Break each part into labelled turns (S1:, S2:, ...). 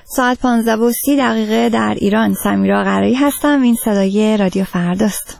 S1: ساعت 15:30 در ایران. سمیرا قرایی هستم. این صدای رادیو فرداست.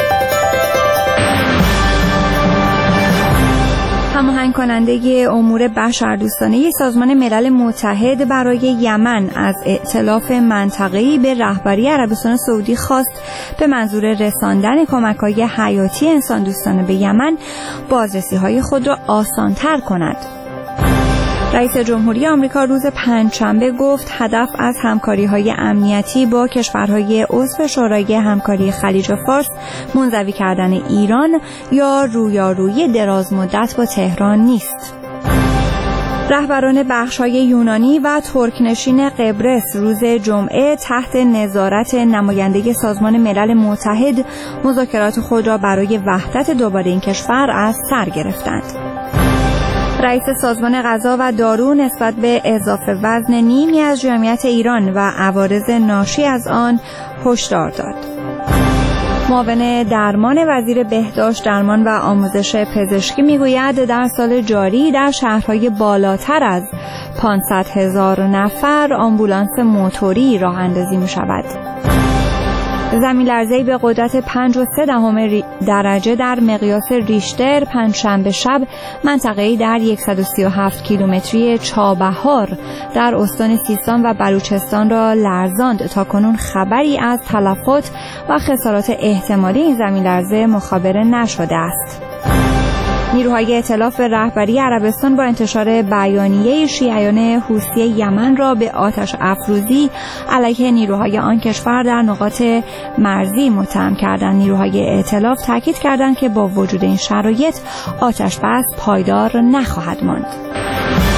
S1: هماهنگ کننده امور بشردوستانه سازمان ملل متحد برای یمن از ائتلاف منطقه‌ای به رهبری عربستان سعودی خواست به منظور رساندن کمک‌های حیاتی انسان دوستانه به یمن بازرسی‌های خود را آسان‌تر کند. رئیس جمهوری آمریکا روز پنجشنبه گفت هدف از همکاری‌های امنیتی با کشورهای عضو شورای همکاری خلیج فارس منزوی کردن ایران یا رویارویی دراز مدت با تهران نیست. رهبران بخش‌های یونانی و ترکنشین قبرس روز جمعه تحت نظارت نماینده سازمان ملل متحد مذاکرات خود را برای وحدت دوباره این کشور از سر گرفتند. رئیس سازمان غذا و دارو نسبت به اضافه وزن نیمی از جمعیت ایران و عوارض ناشی از آن هشدار داد. معاون درمان وزیر بهداشت، درمان و آموزش پزشکی میگوید در سال جاری در شهرهای بالاتر از 500,000 نفر آمبولانس موتوری راه اندازی می شود. زمین لرزه‌ای به قدرت 5.3 درجه در مقیاس ریشتر پنجشنبه شب منطقه‌ای در 137 کیلومتری چابهار در استان سیستان و بلوچستان را لرزاند. تاکنون خبری از تلفات و خسارات احتمالی این زمین لرزه مخابره نشده است. نیروهای ائتلاف به رهبری عربستان با انتشار بیانیه شیعیان حوثی یمن را به آتش افروزی علیه نیروهای آن کشور در نقاط مرزی متهم کردند. نیروهای ائتلاف تاکید کردند که با وجود این شرایط آتش بس پایدار نخواهد ماند.